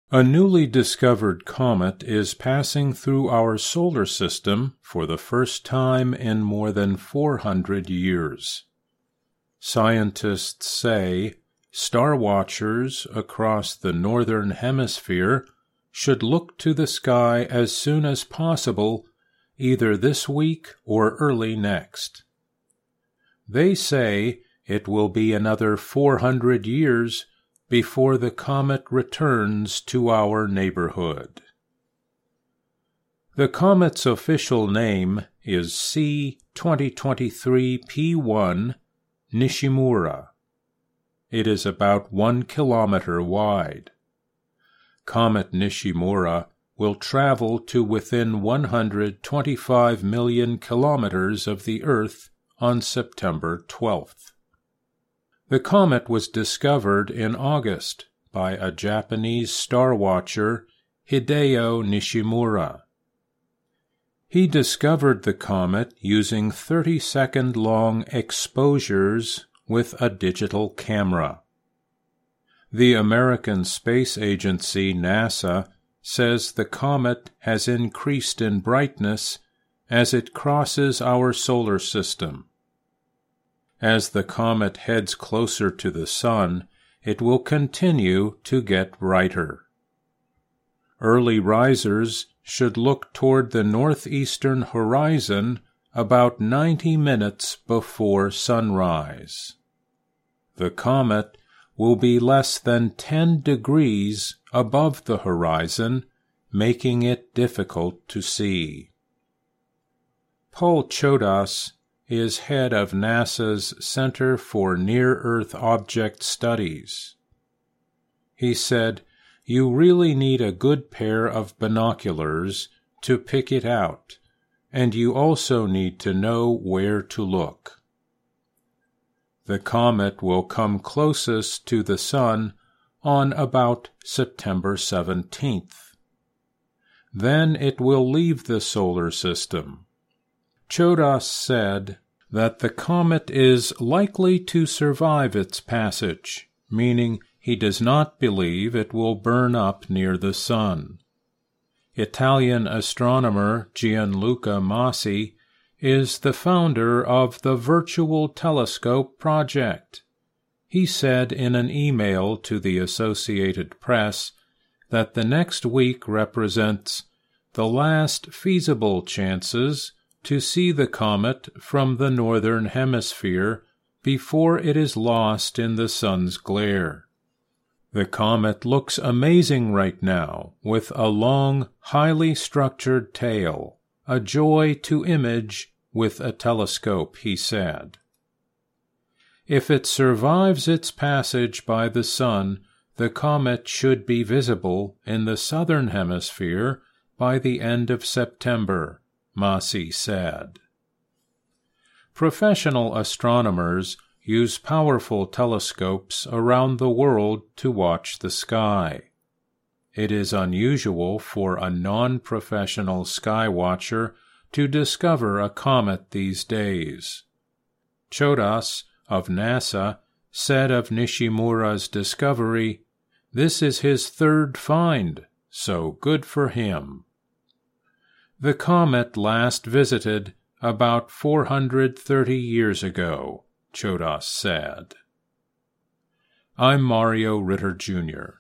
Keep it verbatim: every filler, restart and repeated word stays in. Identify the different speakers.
Speaker 1: A newly discovered comet is passing through our solar system for the first time in more than four hundred years. Scientists say star watchers across the northern hemisphere should look to the sky as soon as possible, either this week or early next. They say it will be another four hundred years before the comet returns to our neighborhood. The comet's official name is C twenty twenty-three P one Nishimura. It is about one kilometer wide. Comet Nishimura will travel to within one hundred twenty-five million kilometers of the Earth on September twelfth. The comet was discovered in August by a Japanese star watcher, Hideo Nishimura. He discovered the comet using thirty-second-long exposures with a digital camera. The American Space Agency, NASA, says the comet has increased in brightness as it crosses our solar system. As the comet heads closer to the Sun, it will continue to get brighter. Early risers should look toward the northeastern horizon about ninety minutes before sunrise. The comet will be less than ten degrees above the horizon, making it difficult to see. Paul Chodas is head of NASA's Center for Near-Earth Object Studies. He said, "You really need a good pair of binoculars to pick it out, and you also need to know where to look." The comet will come closest to the Sun on about September seventeenth. Then it will leave the solar system. Chodas said that the comet is likely to survive its passage, meaning he does not believe it will burn up near the Sun. Italian astronomer Gianluca Masi is the founder of the Virtual Telescope Project. He said in an email to the Associated Press that the next week represents the last feasible chances to see the comet from the northern hemisphere before it is lost in the sun's glare. The comet looks amazing right now, with a long, highly structured tail, a joy to image with a telescope, he said. If it survives its passage by the sun, the comet should be visible in the southern hemisphere by the end of September, Masi said. Professional astronomers use powerful telescopes around the world to watch the sky. It is unusual for a non-professional sky watcher to discover a comet these days. Chodas of NASA said of Nishimura's discovery, "This is his third find, so good for him." The comet last visited about four hundred thirty years ago, Chodas said. I'm Mario Ritter, Junior